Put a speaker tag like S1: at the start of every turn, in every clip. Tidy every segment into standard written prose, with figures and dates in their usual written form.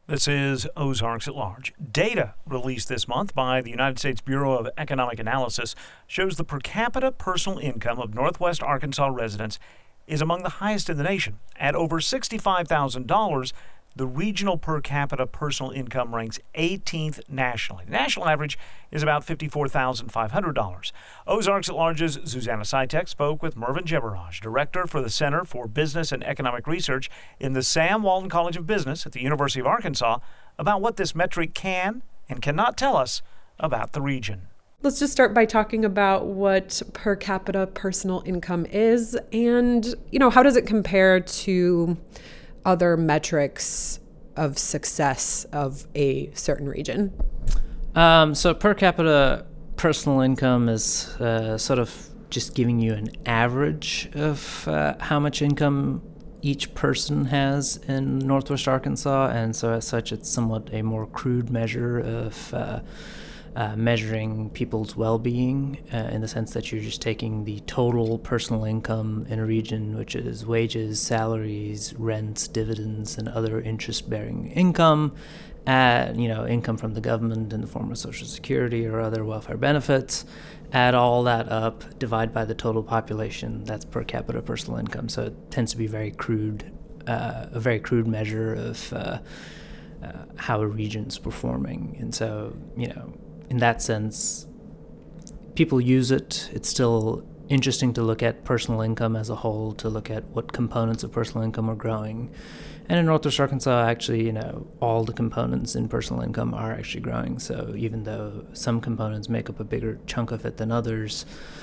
S1: This is Ozarks at Large. Data released this month by the United States Bureau of Economic Analysis shows the per capita personal income of Northwest Arkansas residents is among the highest in the nation. At over $65,000, the regional per capita personal income ranks 18th nationally. The national average is about $54,500. Ozarks at Large's Zuzanna Sitek spoke with Mervyn Jebaraj, director for the Center for Business and Economic Research in the Sam Walton College of Business at the University of Arkansas, about what this metric can and cannot tell us about the region.
S2: Let's just start by talking about what per capita personal income is and, how does it compare to other metrics of success of a certain region?
S3: So per capita personal income is sort of just giving you an average of how much income each person has in Northwest Arkansas, and so as such it's somewhat a more crude measure of measuring people's well-being in the sense that you're just taking the total personal income in a region, which is wages, salaries, rents, dividends, and other interest-bearing income, income from the government in the form of Social Security or other welfare benefits. Add all that up, divide by the total population. That's per capita personal income. So it tends to be very crude, a very crude measure of how a region's performing. And so, in that sense, people use it. It's still interesting to look at personal income as a whole, to look at what components of personal income are growing. And in Northwest Arkansas, actually, all the components in personal income are actually growing. So even though some components make up a bigger chunk of it than others,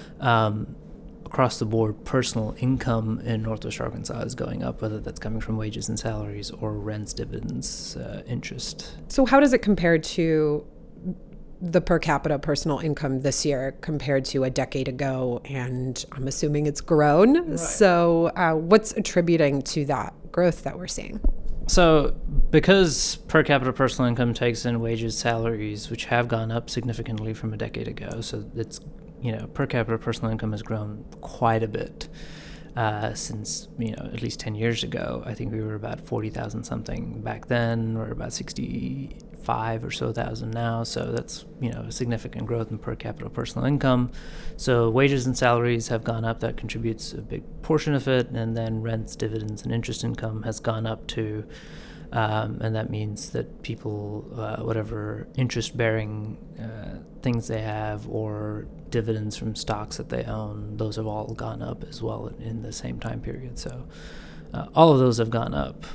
S3: across the board, personal income in Northwest Arkansas is going up, whether that's coming from wages and salaries or rents, dividends, interest.
S2: So how does it compare to the per capita personal income this year compared to a decade ago? And I'm assuming it's grown. Right. So what's attributing to that growth that we're seeing?
S3: So because per capita personal income takes in wages, salaries, which have gone up significantly from a decade ago, so it's, per capita personal income has grown quite a bit since, at least 10 years ago. I think we were about 40,000 something back then. We're about 65 or so thousand now. So that's, a significant growth in per capita personal income. So wages and salaries have gone up. That contributes a big portion of it. And then rents, dividends, and interest income has gone up too. And that means that people, whatever interest-bearing things they have or dividends from stocks that they own, those have all gone up as well in the same time period. So all of those have gone up.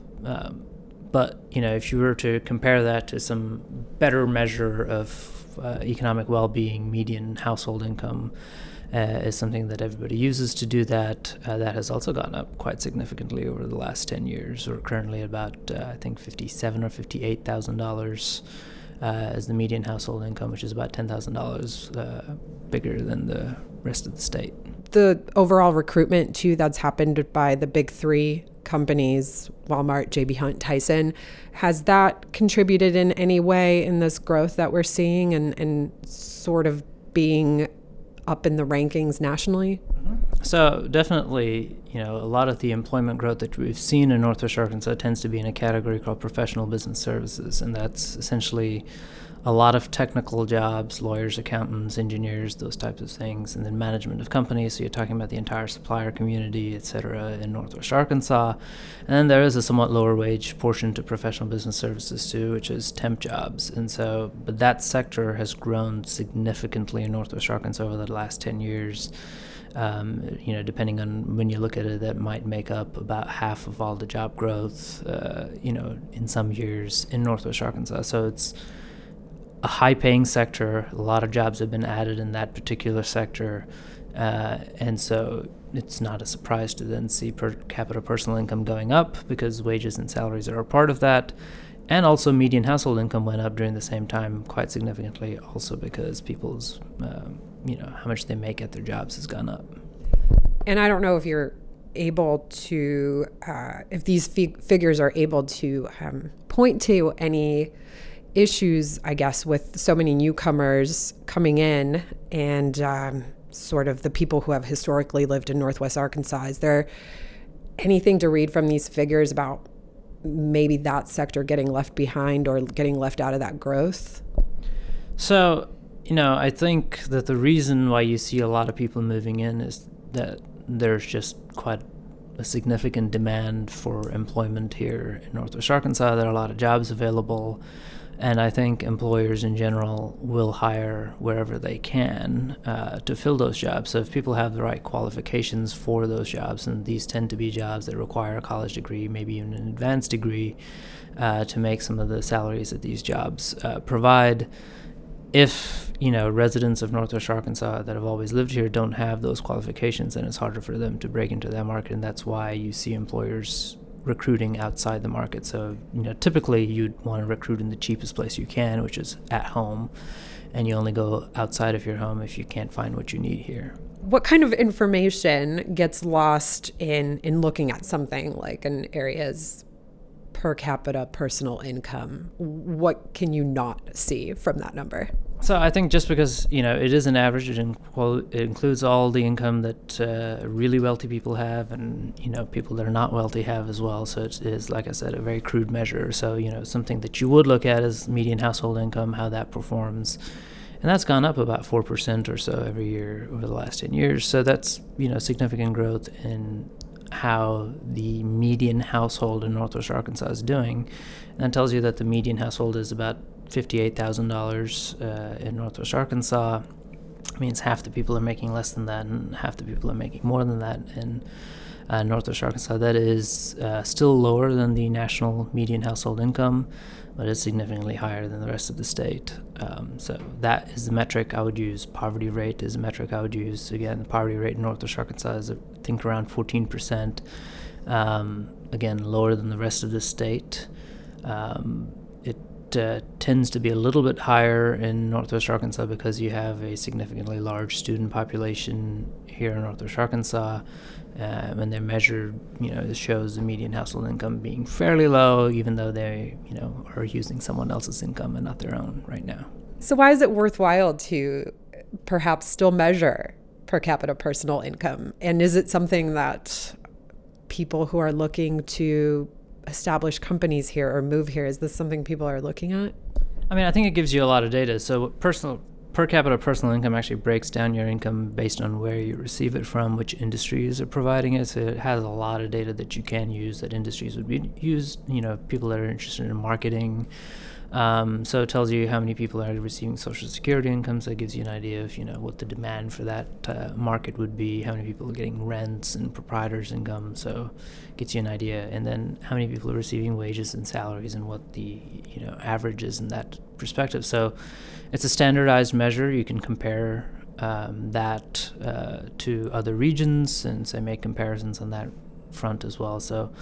S3: But, if you were to compare that to some better measure of economic well-being, median household income is something that everybody uses to do that. That has also gone up quite significantly over the last 10 years. We're currently about, I think, $57,000 or $58,000 as the median household income, which is about $10,000 bigger than the rest of the state.
S2: The overall recruitment, too, that's happened by the big three companies, Walmart, J.B. Hunt, Tyson, has that contributed in any way in this growth that we're seeing and sort of being up in the rankings nationally?
S3: So definitely, a lot of the employment growth that we've seen in Northwest Arkansas tends to be in a category called professional business services, and that's essentially a lot of technical jobs, lawyers, accountants, engineers, those types of things, and then management of companies. So you're talking about the entire supplier community, et cetera, in Northwest Arkansas. And then there is a somewhat lower wage portion to professional business services too, which is temp jobs. And so, but that sector has grown significantly in Northwest Arkansas over the last 10 years. Depending on when you look at it, that might make up about half of all the job growth, in some years in Northwest Arkansas. So it's a high-paying sector. A lot of jobs have been added in that particular sector, and so it's not a surprise to then see per capita personal income going up because wages and salaries are a part of that. And also median household income went up during the same time quite significantly, also because people's, how much they make at their jobs has gone up.
S2: And I don't know if you're able to, if these figures are able to point to any issues, I guess, with so many newcomers coming in and sort of the people who have historically lived in Northwest Arkansas. Is there anything to read from these figures about maybe that sector getting left behind or getting left out of that growth?
S3: So, I think that the reason why you see a lot of people moving in is that there's just quite a significant demand for employment here in Northwest Arkansas. There are a lot of jobs available, and I think employers in general will hire wherever they can to fill those jobs. So if people have the right qualifications for those jobs, and these tend to be jobs that require a college degree, maybe even an advanced degree, to make some of the salaries that these jobs provide. If residents of Northwest Arkansas that have always lived here don't have those qualifications, then it's harder for them to break into that market, and that's why you see employers recruiting outside the market. So typically you'd want to recruit in the cheapest place you can, which is at home, and you only go outside of your home if you can't find what you need here.
S2: What kind of information gets lost in looking at something like an area's per capita personal income? What can you not see from that number?
S3: So I think just because, it is an average, it includes all the income that really wealthy people have and, people that are not wealthy have as well. So it is, like I said, a very crude measure. So, something that you would look at is median household income, how that performs. And that's gone up about 4% or so every year over the last 10 years. So that's, significant growth in how the median household in Northwest Arkansas is doing. And that tells you that the median household is about $58,000 in Northwest Arkansas. It means half the people are making less than that and half the people are making more than that in Northwest Arkansas. That is still lower than the national median household income, but it's significantly higher than the rest of the state. So that is the metric I would use. Poverty rate is a metric I would use. Again, the poverty rate in Northwest Arkansas is, I think, around 14%. Again, lower than the rest of the state. It tends to be a little bit higher in Northwest Arkansas because you have a significantly large student population here in Northwest Arkansas. When they're measured, it shows the median household income being fairly low, even though they, are using someone else's income and not their own right now.
S2: So why is it worthwhile to perhaps still measure per capita personal income? And is it something that people who are looking to establish companies here or move here, is this something people are looking at?
S3: I think it gives you a lot of data. So per capita personal income actually breaks down your income based on where you receive it from, which industries are providing it. So it has a lot of data that you can use that industries would be used, people that are interested in marketing. So it tells you how many people are receiving Social Security income. So it gives you an idea of, what the demand for that market would be, how many people are getting rents and proprietors' income. So it gets you an idea. And then how many people are receiving wages and salaries and what the, average is in that perspective. So it's a standardized measure. You can compare that to other regions and say make comparisons on that front as well. So,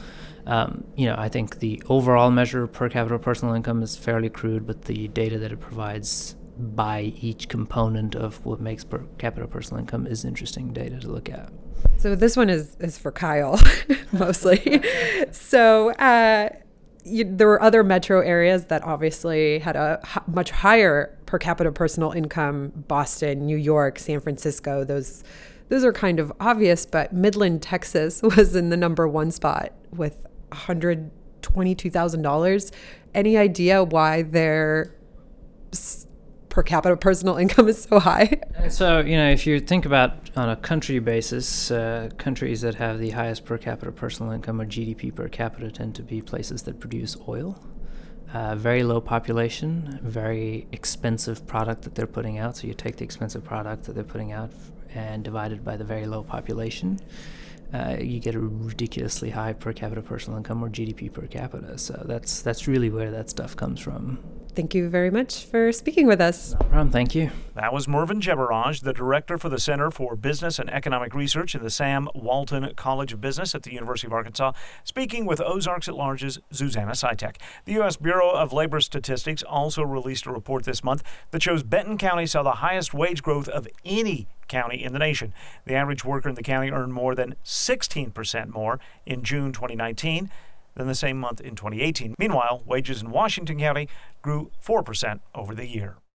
S3: I think the overall measure per capita personal income is fairly crude, but the data that it provides by each component of what makes per capita personal income is interesting data to look at.
S2: So this one is for Kyle, mostly. So there were other metro areas that obviously had a much higher per capita personal income: Boston, New York, San Francisco. Those are kind of obvious, but Midland, Texas was in the number one spot with $122,000. Any idea why their per capita personal income is so high?
S3: So, if you think about on a country basis, countries that have the highest per capita personal income or GDP per capita tend to be places that produce oil. Very low population, very expensive product that they're putting out. So you take the expensive product that they're putting out and divide it by the very low population. You get a ridiculously high per capita personal income or GDP per capita. So that's really where that stuff comes from.
S2: Thank you very much for speaking with us.
S3: No problem. Thank you.
S1: That was Mervyn Jebaraj, the director for the Center for Business and Economic Research in the Sam Walton College of Business at the University of Arkansas, speaking with Ozarks at Large's Susanna Sitek. The U.S. Bureau of Labor Statistics also released a report this month that shows Benton County saw the highest wage growth of any county in the nation. The average worker in the county earned more than 16% more in June 2019 than the same month in 2018. Meanwhile, wages in Washington County grew 4% over the year.